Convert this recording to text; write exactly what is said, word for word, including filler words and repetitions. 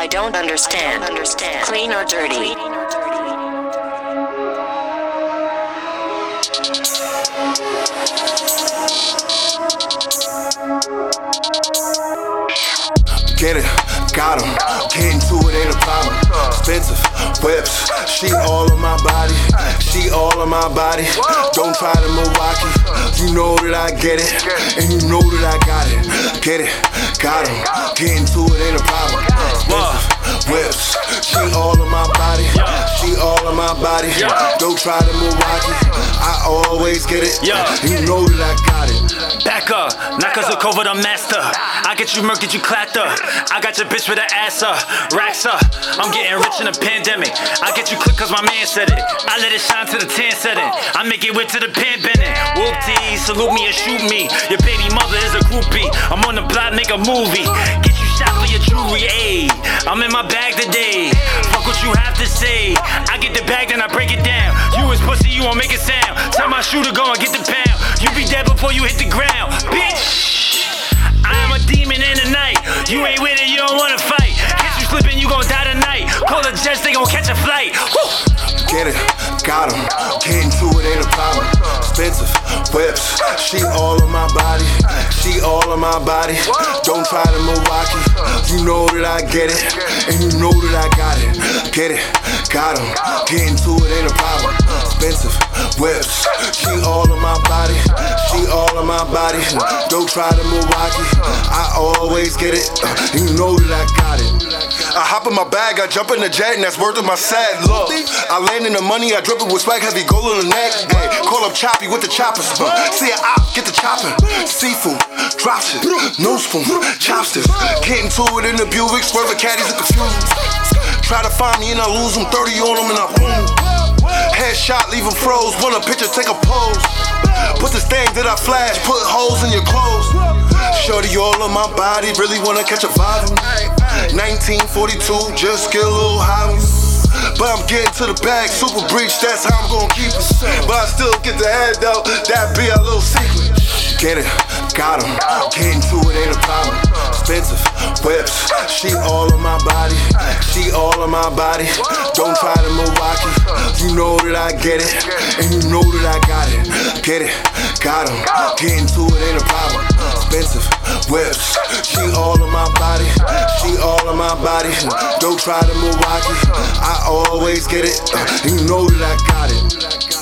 I don't understand. Understand. Clean or dirty? Get it, got him. Getting to it ain't a problem. Expensive whips, she all on my body. She all on my body. Don't try to Milwaukee. You know that I get it, and you know that I got it. Get it, got him. Getting to it ain't a problem. Expensive whips, she all on my body. She all on my body. Don't try to Milwaukee. I always get it, and you know that I got it. Back up, not cause of COVID, I'm master. I get you murk, get you clacked up. I got your bitch with her ass up, racks up. I'm getting rich in a pandemic. I get you click cause my man said it. I let it shine to the tan setting. I make it whip to the pan bending. Whoop-dee, salute me and shoot me. Your baby mother is a groupie. I'm on the block, make a movie. Get you shot for your jewelry, ayy. I'm in my bag today. Fuck what you have to say. I get the bag, then I break it down. You is pussy, you won't make a sound. Tell my shooter, go and get the pound. You be dead before you hit the ground, bitch. I am a demon in the night. You ain't with it, you don't wanna fight. Catch you slipping, you gon' die tonight. Call the jets, they gon' catch a flight. Woo! Get it, got him. Getting to it ain't a problem. Expensive whips, she all on my body. She all on my body. Don't try to Milwaukee. You know that I get it, and you know that I got it. Get it, got him. Getting to it ain't a problem. Expensive whips, she all on my body. She all on my body. Don't try to Milwaukee. I always get it, and you know that I got it. I hop in my bag, I jump in the jet, and that's worth of my sad look. I land in the money, I drip it with swag, heavy gold on the neck. Ay, call up Choppy with the choppers. Uh, see a op, get the chopper. Seafood, drop shit, no spoon, chopsticks. Getting to it in the Buick, swerving caddies are confused. Try to find me and I lose them, thirty on them and I boom. Headshot, leave them froze. Want a picture, take a pose. Put the thing that I flash, put holes in your clothes. Shorty all on my body, really wanna catch a vibe. nineteen forty-two, just get a little high. But I'm getting to the bag, super breach, that's how I'm gonna keep it. But I still get the head though, that be a little secret. Get it, got him. Getting to it ain't a problem. Expensive whips, she all on my body. She all on my body. Don't try to Milwaukee. You know that I get it, and you know that I got it. Get it, got him. Getting to it ain't a problem. Expensive whips, she all on my body. She all on my body. Don't try to Milwaukee. I always get it, and you know that I got it.